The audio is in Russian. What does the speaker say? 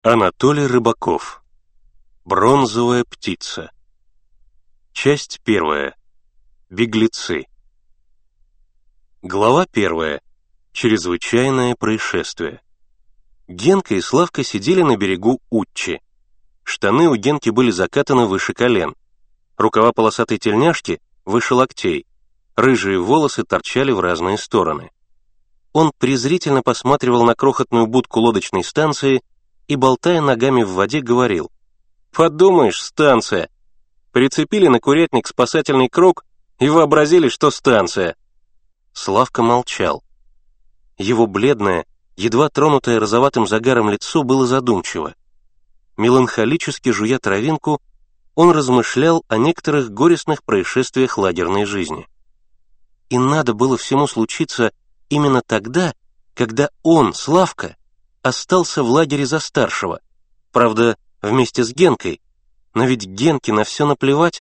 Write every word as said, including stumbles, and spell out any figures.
Анатолий Рыбаков. Бронзовая птица. Часть первая. Беглецы. Глава первая. Чрезвычайное происшествие. Генка и Славка сидели на берегу Утчи. Штаны у Генки были закатаны выше колен. Рукава полосатой тельняшки выше локтей. Рыжие волосы торчали в разные стороны. Он презрительно посматривал на крохотную будку лодочной станции и, болтая ногами в воде, говорил: «Подумаешь, станция! Прицепили на курятник спасательный круг и вообразили, что станция!» Славка молчал. Его бледное, едва тронутое розоватым загаром лицо было задумчиво. Меланхолически жуя травинку, он размышлял о некоторых горестных происшествиях лагерной жизни. И надо было всему случиться именно тогда, когда он, Славка, остался в лагере за старшего, правда, вместе с Генкой, но ведь Генке на все наплевать,